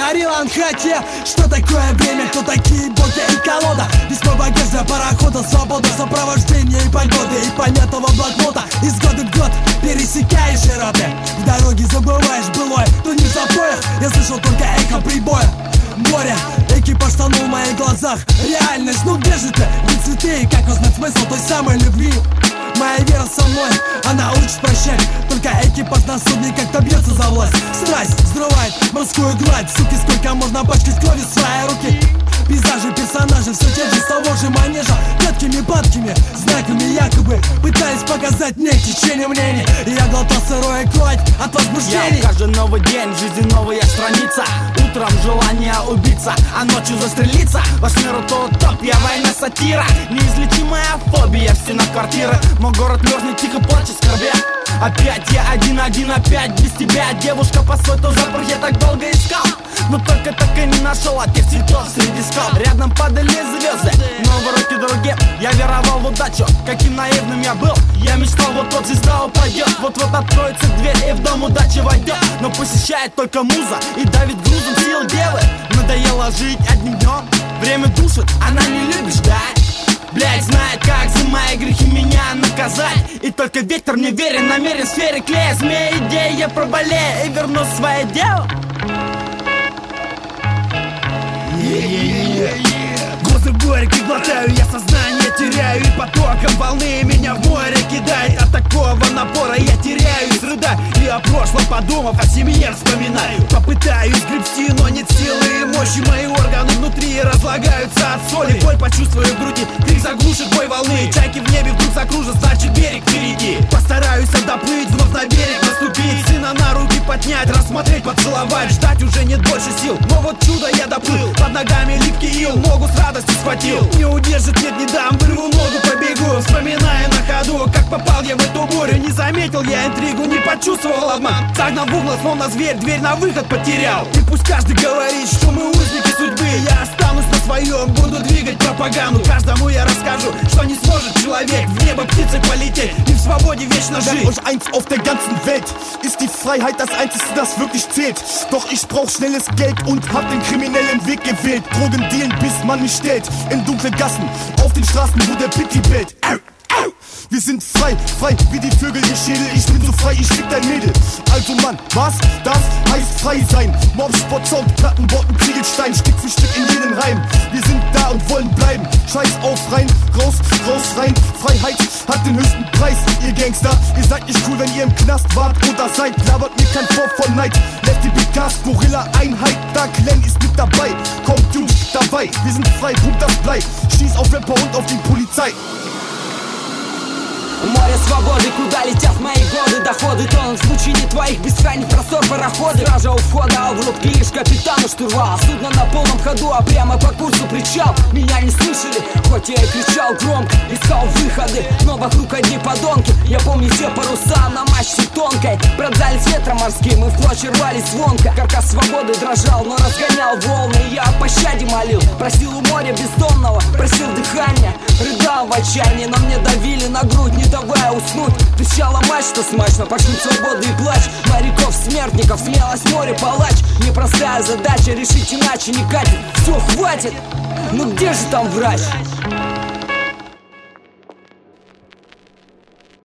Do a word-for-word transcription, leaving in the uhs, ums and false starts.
говорил Анхате, что такое время, кто такие боги и колода. Весьма багажа парохода, свобода, сопровождение и погоды, и понятного блокнота. Из года в год пересекаешь широты, в дороге забываешь былое, то не в запоях. Я слышал только эхо прибоя. Море, экипаж тонул в моих глазах. Реальность, ну где же ты? Ведь цветы, как узнать смысл той самой любви? Моя вера со мной, она учит прощать. Только экипаж на судне как-то бьется за власть. Страсть взрывает морскую гладь. Суки, сколько можно пачкать кровью свои руки. Пейзажи, персонажи, все те же с того же манежа. Гадкими, падкими, знаками якобы пытались показать мне течение мнений. И я глотал сырое кровь от возбуждений. Я каждый новый день, в жизни новая страница. Утром желание убиться, а ночью застрелиться. Ваш мир то топ, я война сатира. Неизлечимая фобия, в стенах квартиры. Мой город мерзнет, тихо плачет, скорбя. Опять я один-один, опять без тебя. Девушка по свету запах я так долго искал, но только так и не нашел от тех цветов среди скал. Рядом падали звезды, но в руки другим. Я веровал в удачу, каким наивным я был. Я мечтал, вот вот звезда упадет, вот-вот откроется дверь и в дом удачи войдет. Но посещает только муза и давит грузом сил девы. Надоело жить одним днем, время душит, она не любит ждать. Блять, знает, как за мои грехи меня наказать. И только ветер мне верен, намерен в сфере клея змея идеи, я проболею и верну свое дело. Глазы горькие глотаю, я сознание теряю. И потоком волны меня в море кидает. От такого напора я теряюсь, рыдаю. И о прошлом подумав, о семье вспоминаю. Попытаюсь гребсти, но нет силы и мощи. Мои органы внутри разлагаются от соли. Боль почувствую в груди, крик заглушит бой волны. Чайки в небе вдруг закружат, значит берег впереди. Постараюсь доплыть, вновь на берег наступить. Сына на руки поднять, рассмотреть, поцеловать. Ждать уже нет больше сил, но вот чудо я доплыл. Под ногами липкий ил, ногу с радостью схватил. Не удержит, нет, не дам, вырву ногу, побегу. Вспоминая на ходу, как попал я в эту бурю. Не заметил я интригу, не почувствовал обман. Загнал в угол, словно зверь, дверь на выход потерял. И пусть каждый говорит, что мы узники судьбы, я останусь на своем, буду двигать пропаганду. Каждому я расскажу, что не сможет человек в небо птицей полететь и в свободе вечно жить. Euch eins auf der ganzen Welt ist die Freiheit das Einzige, das wirklich zählt. Doch ich brauch schnelles Geld und hab den kriminellen Weg gewählt. Drogen dealen, bis man mich stellt. In dunkle Gassen, auf den Straßen, wo der Pitti bellt. Au, au. Wir sind frei, frei wie die Vögel ihr Schädel. Ich bin so frei, ich fick dein Mädel. Also Mann, was? Das heißt frei sein. Mob, Spot, Sound, Platten, Botten, Ziegelstein. Stück für Stück in jeden Reim. Wir sind da und wollen bleiben. Scheiß auf, rein, raus, raus, rein. Freiheit hat den höchsten Preis, ihr Gangster. Ihr seid nicht cool, wenn ihr im Knast wart oder seid. Labert mir kein Vorf von Neid. Lefty Pikas, Gorilla, Einheit. Da Glenn ist mit dabei. Kommt Dude dabei. Wir sind frei, Punkt, das bleibt. Schieß auf Rapper und auf die Polizei. Море свободы, куда летят мои годы. Доходы тонут в лучине твоих бескрайних простор пароходы. Стража у входа, а в рубке лишь капитану штурвал. Судно на полном ходу, а прямо по курсу причал. Меня не слышали, хоть я и кричал громко. Искал выходы, но вокруг одни подонки. Я помню все паруса на мачте тонкой. Пронзались ветром морским и в клочья рвались звонко. Каркас свободы дрожал, но разгонял волны. Я о пощаде молил, просил у моря бездонного. Просил дыхания, рыдал в отчаянии. Но мне давили на грудь, не давая уснуть. Трещала мачта смачно, пошлют свободы и плач. Моряков, смертников, смелость море палач. Непростая задача, решить иначе не катит. Все, хватит, ну где же там врач?